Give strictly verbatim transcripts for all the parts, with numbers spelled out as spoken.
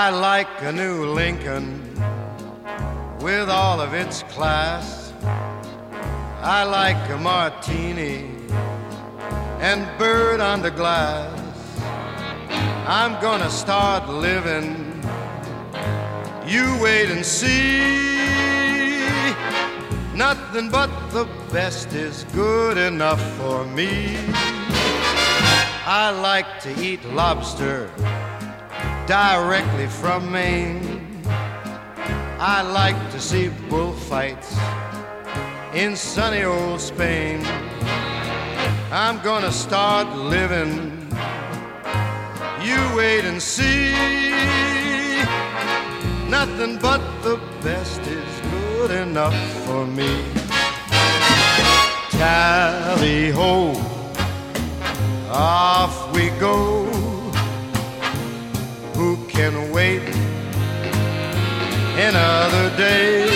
I like a new Lincoln with all of its class. I like a martini and bird under glass. I'm gonna start living, you wait and see. Nothing but the best is good enough for me. I like to eat lobster directly from Maine. I like to see bullfights in sunny old Spain. I'm gonna start living, you wait and see. Nothing but the best is good enough for me. Tally-ho, off we go. Who can wait another day?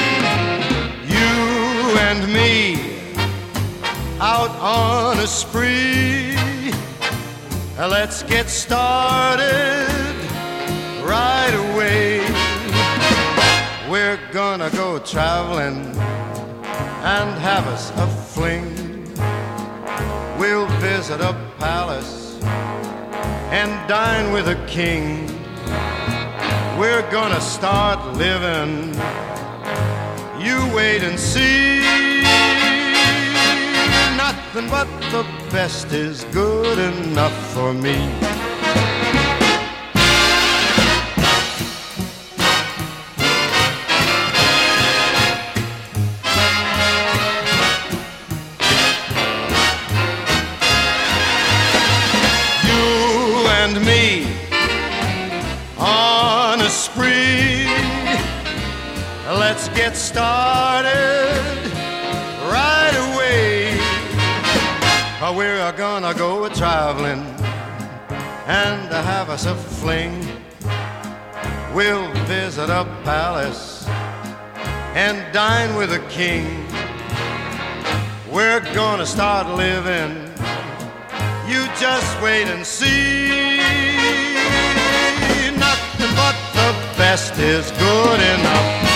You and me out on a spree. Let's get started right away. We're gonna go traveling and have us a fling. We'll visit a palace and dine with a king. We're gonna start living, you wait and see. Nothing but the best is good enough for me. And me on a spree. Let's get started right away. We're gonna go traveling and have us a fling. We'll visit a palace and dine with a king. We're gonna start living, you just wait and see. Nothing but the best is good enough.